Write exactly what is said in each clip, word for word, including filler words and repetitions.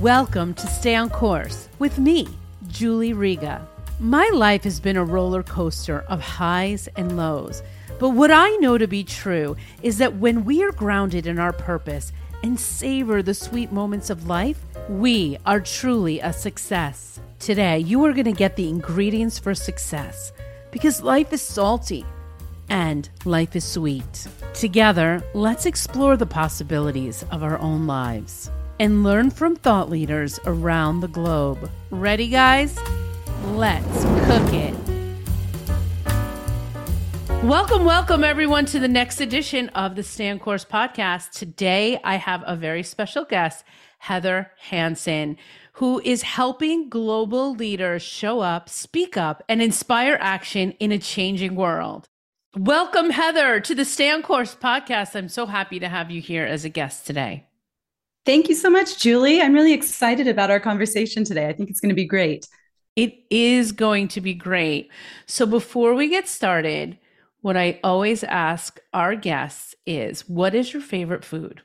Welcome to Stay on Course with me, Julie Riga. My life has been a roller coaster of highs and lows, but what I know to be true is that when we are grounded in our purpose and savor the sweet moments of life, we are truly a success. Today, you are going to get the ingredients for success because life is salty and life is sweet. Together, let's explore the possibilities of our own lives and learn from thought leaders around the globe. Ready, guys? Let's cook it. Welcome, welcome everyone to the next edition of the Stay on Course podcast. Today, I have a very special guest, Heather Hansen, who is helping global leaders show up, speak up, and inspire action in a changing world. Welcome, Heather, to the Stay on Course podcast. I'm so happy to have you here as a guest today. Thank you so much, Julie. I'm really excited about our conversation today. I think it's going to be great. It is going to be great. So before we get started, what I always ask our guests is, what is your favorite food?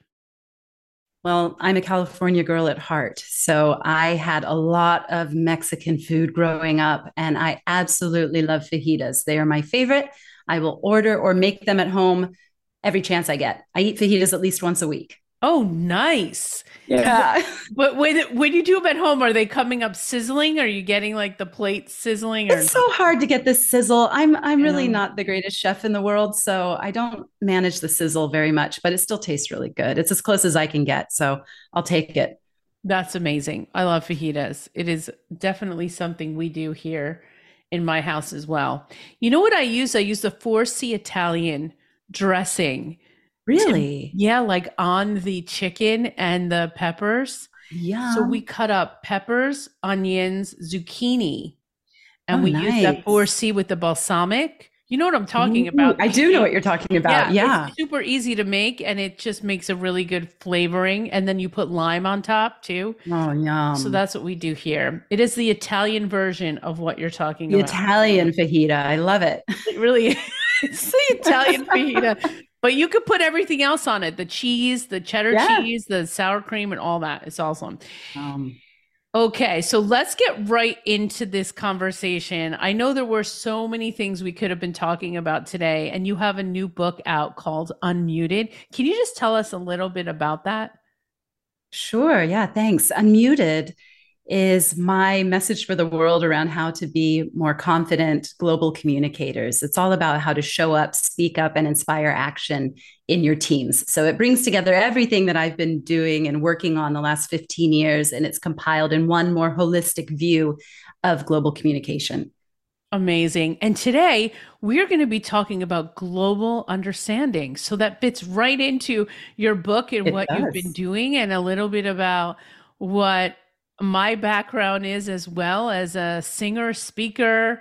Well, I'm a California girl at heart. So I had a lot of Mexican food growing up, and I absolutely love fajitas. They are my favorite. I will order or make them at home every chance I get. I eat fajitas at least once a week. Oh, nice. Yeah. But when when you do them at home, are they coming up sizzling? Are you getting like the plate sizzling? Or... It's so hard to get the sizzle. I'm I'm really not the greatest chef in the world, so I don't manage the sizzle very much, but it still tastes really good. It's as close as I can get, so I'll take it. That's amazing. I love fajitas. It is definitely something we do here in my house as well. You know what I use? I use the four C Italian dressing. Really? To, yeah, like on the chicken and the peppers. Yeah. So we cut up peppers, onions, zucchini, and oh, we nice. use that four C with the balsamic. You know what I'm talking Ooh, about? I do know what you're talking about. Yeah, yeah. It's super easy to make, and it just makes a really good flavoring. And then you put lime on top too. Oh, yum. So that's what we do here. It is the Italian version of what you're talking the about. Italian fajita. I love it. It really is. It's the Italian fajita. But you could put everything else on it. The cheese, the cheddar yeah. cheese, the sour cream, and all that. It's awesome. Um, okay, so let's get right into this conversation. I know there were so many things we could have been talking about today, and you have a new book out called Unmuted. Can you just tell us a little bit about that? Sure. Yeah, thanks. Unmuted is my message for the world around how to be more confident global communicators. It's all about how to show up, speak up, and inspire action in your teams. So it brings together everything that I've been doing and working on the last fifteen years, and it's compiled in one more holistic view of global communication. Amazing. And today we're going to be talking about global understanding. So that fits right into your book and It what does. you've been doing, and a little bit about what my background is as well, as a singer, speaker,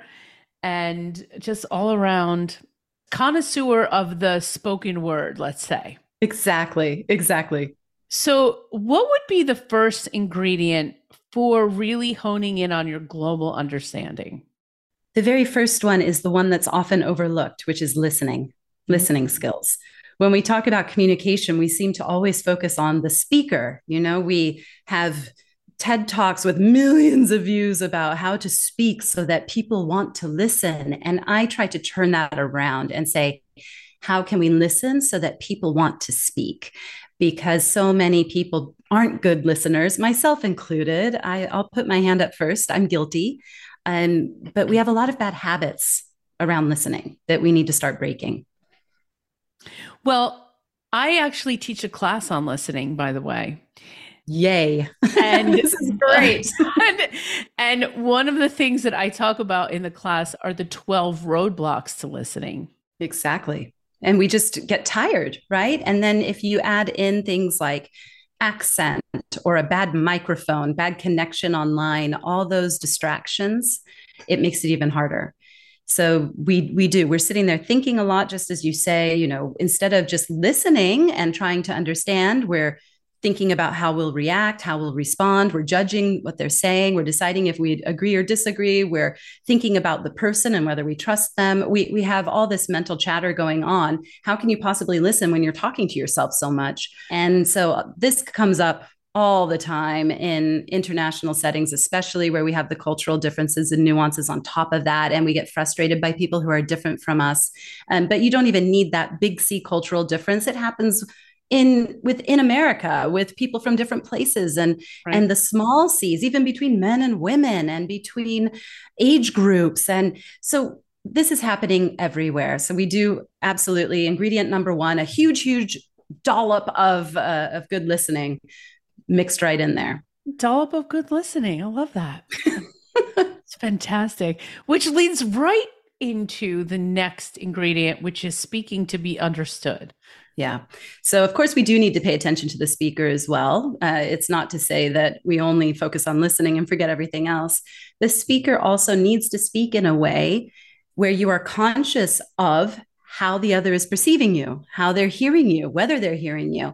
and just all around connoisseur of the spoken word, let's say. Exactly. Exactly. So what would be the first ingredient for really honing in on your global understanding? The very first one is the one that's often overlooked, which is listening, listening skills. When we talk about communication, we seem to always focus on the speaker. You know, we have TED Talks with millions of views about how to speak so that people want to listen. And I try to turn that around and say, how can we listen so that people want to speak? Because so many people aren't good listeners, myself included. I, I'll put my hand up first. I'm guilty. Um, but we have a lot of bad habits around listening that we need to start breaking. Well, I actually teach a class on listening, by the way. Yay. And this is great. and, and one of the things that I talk about in the class are the twelve roadblocks to listening. Exactly. And we just get tired, right? And then if you add in things like accent or a bad microphone, bad connection online, all those distractions, it makes it even harder. So we we do. We're sitting there thinking a lot, just as you say, you know, instead of just listening and trying to understand, we're thinking about how we'll react, how we'll respond. We're judging what they're saying. We're deciding if we agree or disagree. We're thinking about the person and whether we trust them. We, we have all this mental chatter going on. How can you possibly listen when you're talking to yourself so much? And so this comes up all the time in international settings, especially where we have the cultural differences and nuances on top of that. And we get frustrated by people who are different from us. Um, but you don't even need that big C cultural difference. It happens in within America with people from different places, and Right. and the small C's, even between men and women and between age groups. And so this is happening everywhere. So we do absolutely ingredient number one, a huge, huge dollop of uh, of good listening mixed right in there. Dollop of good listening. I love that. It's fantastic. Which leads right into the next ingredient, which is speaking to be understood. Yeah. So, of course, we do need to pay attention to the speaker as well. Uh, it's not to say that we only focus on listening and forget everything else. The speaker also needs to speak in a way where you are conscious of how the other is perceiving you, how they're hearing you, whether they're hearing you.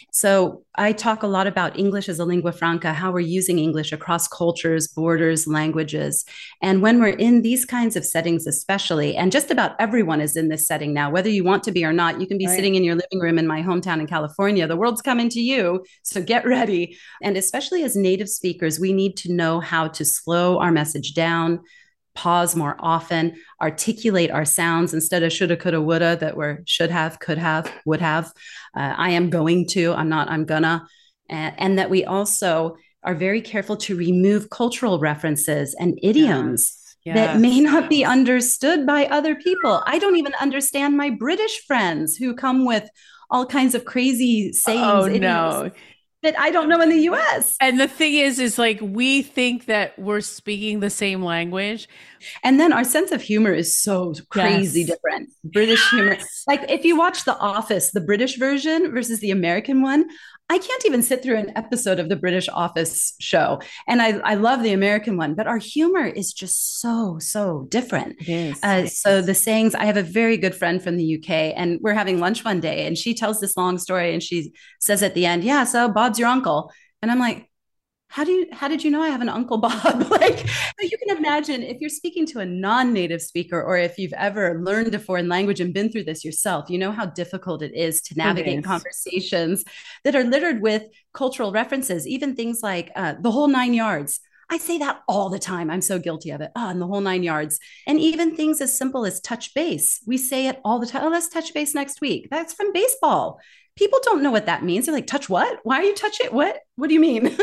So I talk a lot about English as a lingua franca, how we're using English across cultures, borders, languages. And when we're in these kinds of settings, especially, and just about everyone is in this setting now, whether you want to be or not, you can be right. sitting in your living room in my hometown in California. The world's coming to you, so get ready. And especially as native speakers, we need to know how to slow our message down, pause more often, articulate our sounds instead of shoulda, coulda, woulda that we're should have, could have, would have. Uh, I am going to, I'm not, I'm gonna. And, and that we also are very careful to remove cultural references and idioms yes. Yes. that may not be understood by other people. I don't even understand my British friends who come with all kinds of crazy sayings. Oh, no. That I don't know in the U S. And the thing is, is like, we think that we're speaking the same language. And then our sense of humor is so crazy yes. different. British yes. humor. Like if you watch The Office, the British version versus the American one, I can't even sit through an episode of the British Office show. And I, I love the American one, but our humor is just so, so different. Yes. Uh, so the sayings, I have a very good friend from the U K and we're having lunch one day and she tells this long story and she says at the end, yeah, so Bob's your uncle. And I'm like, how do you, how did you know I have an Uncle Bob? Like you can imagine if you're speaking to a non-native speaker, or if you've ever learned a foreign language and been through this yourself, you know how difficult it is to navigate conversations that are littered with cultural references, even things like uh, the whole nine yards. I say that all the time. I'm so guilty of it. Ah, oh, and the whole nine yards. And even things as simple as touch base. We say it all the time. Oh, let's touch base next week. That's from baseball. People don't know what that means. They're like, touch what? Why are you touching it? What? What do you mean?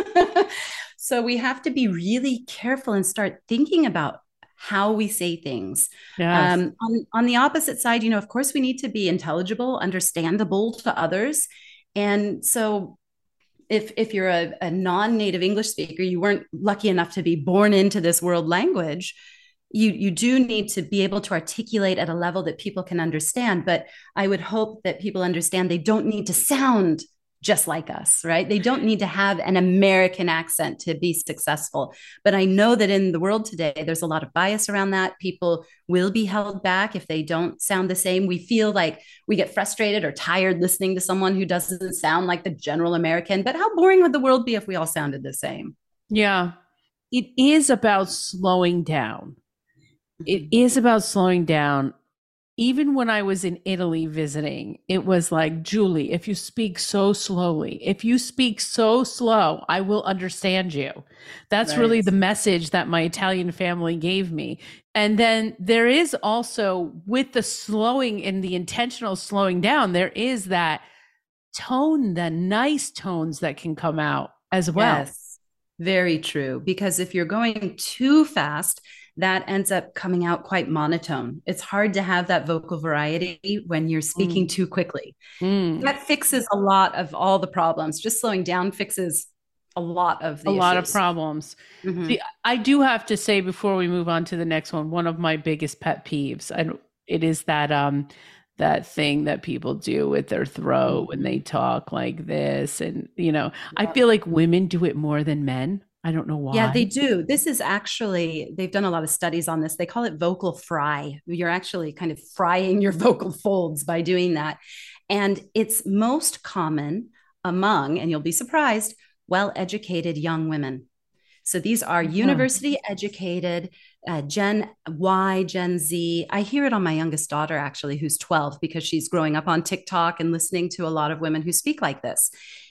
So we have to be really careful and start thinking about how we say things. Yes. Um, on, on the opposite side, you know, of course, we need to be intelligible, understandable to others. And so if, if you're a, a non-native English speaker, you weren't lucky enough to be born into this world language, You, you do need to be able to articulate at a level that people can understand. But I would hope that people understand they don't need to sound just like us, right? They don't need to have an American accent to be successful. But I know that in the world today, there's a lot of bias around that. People will be held back if they don't sound the same. We feel like we get frustrated or tired listening to someone who doesn't sound like the general American. But how boring would the world be if we all sounded the same? Yeah, it is about slowing down. It is about slowing down. Even when I was in Italy visiting, it was like, Julie, if you speak so slowly, if you speak so slow, I will understand you. That's right. Really the message that my Italian family gave me. And then there is also, with the slowing and the intentional slowing down, there is that tone, the nice tones that can come out as well. Yes, very true. Because if you're going too fast, that ends up coming out quite monotone. It's hard to have that vocal variety when you're speaking mm. too quickly. Mm. That fixes a lot of all the problems. Just slowing down fixes a lot of the a issues. lot of problems. Mm-hmm. See, I do have to say before we move on to the next one, one of my biggest pet peeves, and it is that um that thing that people do with their throat when they talk like this, and you know, yeah. I feel like women do it more than men. I don't know why. Yeah, they do. This is actually, they've done a lot of studies on this. They call it vocal fry. You're actually kind of frying your vocal folds by doing that. And it's most common among, and you'll be surprised, well-educated young women. So these are university educated, uh, Gen Y, Gen Z. I hear it on my youngest daughter, actually, who's twelve, because she's growing up on TikTok and listening to a lot of women who speak like this.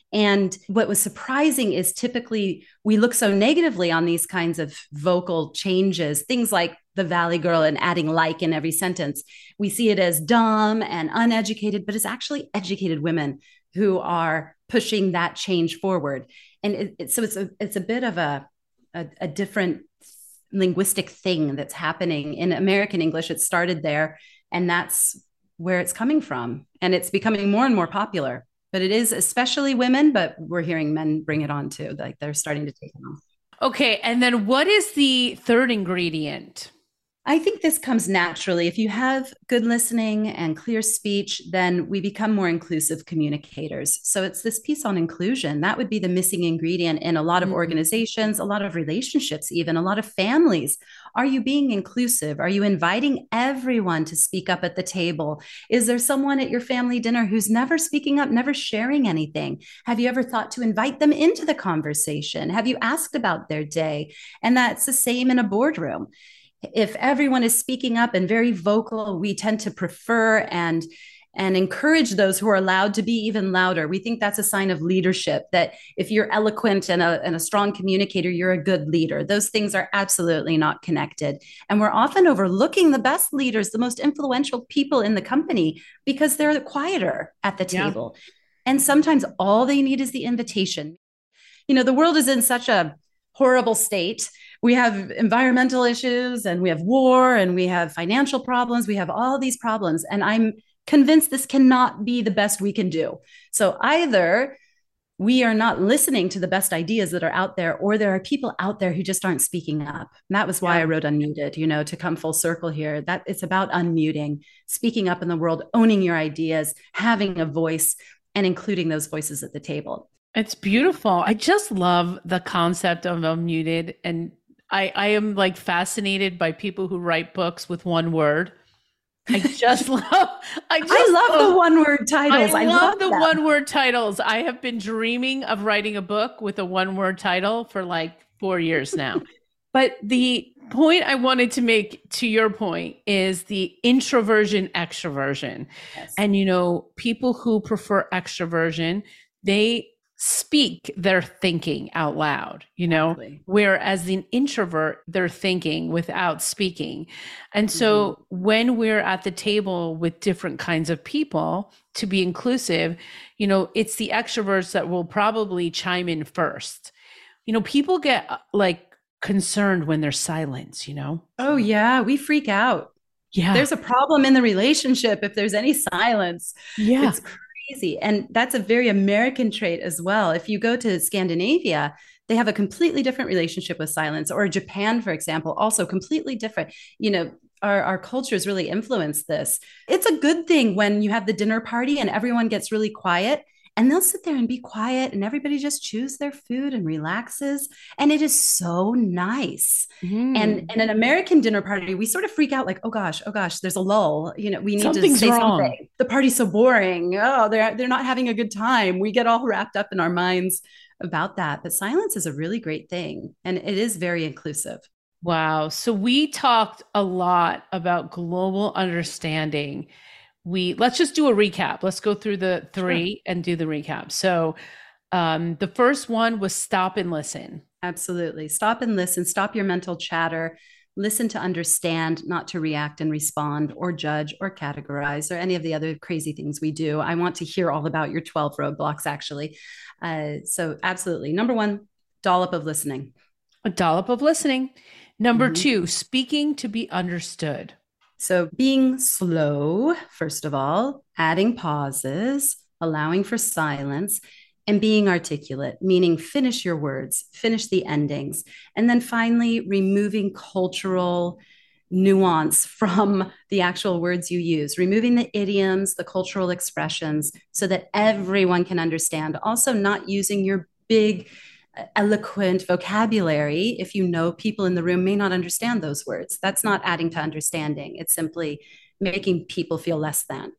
And what was surprising is typically we look so negatively on these kinds of vocal changes, things like the Valley Girl and adding like in every sentence. We see it as dumb and uneducated, but it's actually educated women who are pushing that change forward. And it, it, so it's a, it's a bit of a, a, a different linguistic thing that's happening in American English. It started there, and that's where it's coming from. And it's becoming more and more popular. But it is especially women, but we're hearing men bring it on too. Like they're starting to take it on. Okay. And then what is the third ingredient? I think this comes naturally. If you have good listening and clear speech, then we become more inclusive communicators. So it's this piece on inclusion. That would be the missing ingredient in a lot of organizations, a lot of relationships, even a lot of families. Are you being inclusive? Are you inviting everyone to speak up at the table? Is there someone at your family dinner who's never speaking up, never sharing anything? Have you ever thought to invite them into the conversation? Have you asked about their day? And that's the same in a boardroom. If everyone is speaking up and very vocal, we tend to prefer and and encourage those who are allowed to be even louder. We think that's a sign of leadership, that if you're eloquent and a, and a strong communicator, you're a good leader. Those things are absolutely not connected. And we're often overlooking the best leaders, the most influential people in the company, because they're quieter at the table. Yeah. And sometimes all they need is the invitation. You know, the world is in such a horrible state. We have environmental issues, and we have war, and we have financial problems. We have all these problems. And I'm convinced this cannot be the best we can do. So either we are not listening to the best ideas that are out there, or there are people out there who just aren't speaking up. And that was why yeah. I wrote Unmuted, you know, to come full circle here, that it's about unmuting, speaking up in the world, owning your ideas, having a voice, and including those voices at the table. It's beautiful. I just love the concept of Unmuted. And I, I am like fascinated by people who write books with one word. I just love, I just I love, love the one word titles. I, I love, love the them. one word titles. I have been dreaming of writing a book with a one word title for like four years now. But the point I wanted to make, to your point, is the introversion, extroversion. Yes. And, you know, people who prefer extroversion, they speak their thinking out loud, you know, exactly. Whereas the introvert, they're thinking without speaking. And so mm-hmm. when we're at the table with different kinds of people to be inclusive, you know, it's the extroverts that will probably chime in first. You know, people get like concerned when there's silence, you know? Oh yeah. We freak out. Yeah. There's a problem in the relationship if there's any silence. Yeah. It's crazy. And that's a very American trait as well. If you go to Scandinavia, they have a completely different relationship with silence. Or Japan, for example, also completely different. You know, our, our cultures really influence this. It's a good thing when you have the dinner party and everyone gets really quiet, and they'll sit there and be quiet, and everybody just chews their food and relaxes. And it is so nice. Mm. And in an American dinner party, we sort of freak out like, oh gosh, oh gosh, there's a lull. You know, we need Something's to say wrong. something. The party's so boring. Oh, they're, they're not having a good time. We get all wrapped up in our minds about that. But silence is a really great thing. And it is very inclusive. Wow. So we talked a lot about global understanding. We let's just do a recap. Let's go through the three sure. and do the recap. So um, the first one was stop and listen. Absolutely. Stop and listen. Stop your mental chatter. Listen to understand, not to react and respond or judge or categorize or any of the other crazy things we do. I want to hear all about your twelve roadblocks, actually. Uh, so absolutely. Number one, dollop of listening. A dollop of listening. Number mm-hmm. two, speaking to be understood. So being slow, first of all, adding pauses, allowing for silence, and being articulate, meaning finish your words, finish the endings. And then finally, removing cultural nuance from the actual words you use, removing the idioms, the cultural expressions, so that everyone can understand. Also, not using your big eloquent vocabulary if you know people in the room may not understand those words. That's not adding to understanding. It's simply making people feel less than.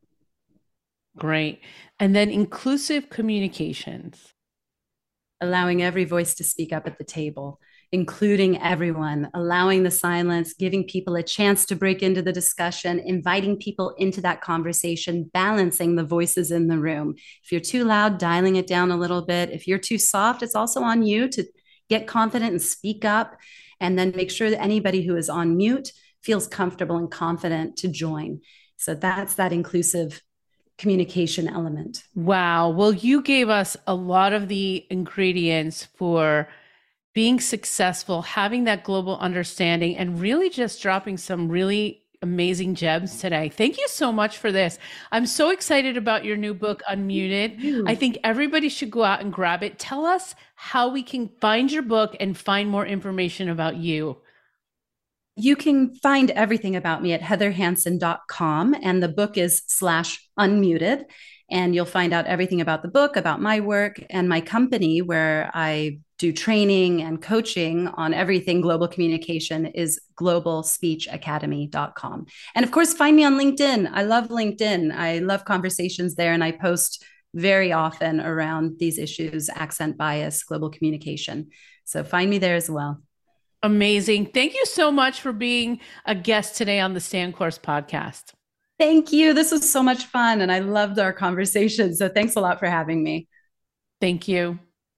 Great. And then inclusive communications. Allowing every voice to speak up at the table. including everyone, allowing the silence, giving people a chance to break into the discussion, inviting people into that conversation, balancing the voices in the room. If you're too loud, dialing it down a little bit. If you're too soft, it's also on you to get confident and speak up, and then make sure that anybody who is on mute feels comfortable and confident to join. So that's that inclusive communication element. Wow. Well, you gave us a lot of the ingredients for being successful, having that global understanding, and really just dropping some really amazing gems today. Thank you so much for this. I'm so excited about your new book, Unmuted. I think everybody should go out and grab it. Tell us how we can find your book and find more information about you. You can find everything about me at heather hansen dot com, and the book is slash unmuted. And you'll find out everything about the book, about my work, and my company, where I do training and coaching on everything global communication, is global speech academy dot com. And of course, find me on LinkedIn. I love LinkedIn. I love conversations there, and I post very often around these issues, accent bias, global communication. So find me there as well. Amazing. Thank you so much for being a guest today on the Stay on Course podcast. Thank you. This was so much fun, and I loved our conversation. So thanks a lot for having me. Thank you.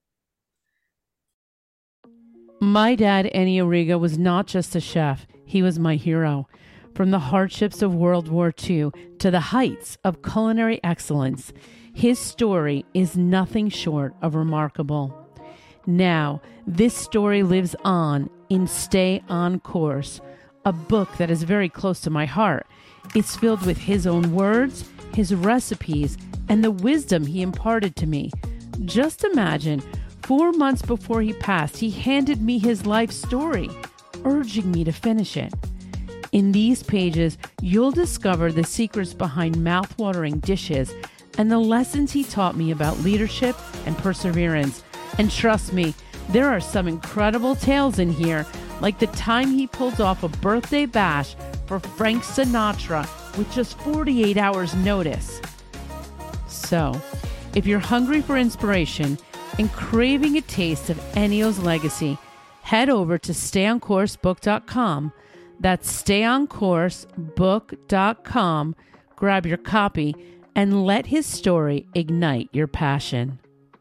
My dad, Ennio Riga, was not just a chef. He was my hero. From the hardships of World War Two to the heights of culinary excellence, his story is nothing short of remarkable. Now, this story lives on in Stay on Course, a book that is very close to my heart. It's filled with his own words, his recipes, and the wisdom he imparted to me. Just imagine, four months before he passed, he handed me his life story, urging me to finish it. In these pages, you'll discover the secrets behind mouth-watering dishes and the lessons he taught me about leadership and perseverance. And trust me, there are some incredible tales in here, like the time he pulled off a birthday bash for Frank Sinatra with just forty-eight hours notice. So, if you're hungry for inspiration and craving a taste of Ennio's legacy, head over to stay on course book dot com. That's stay on course book dot com. Grab your copy and let his story ignite your passion.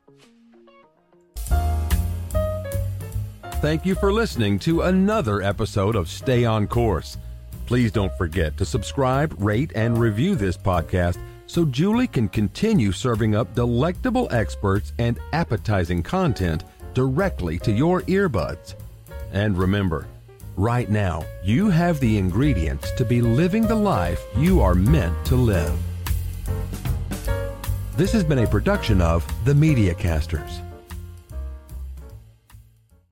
Thank you for listening to another episode of Stay on Course. Please don't forget to subscribe, rate, and review this podcast so Julie can continue serving up delectable experts and appetizing content directly to your earbuds. And remember, right now, you have the ingredients to be living the life you are meant to live. This has been a production of The Media Casters.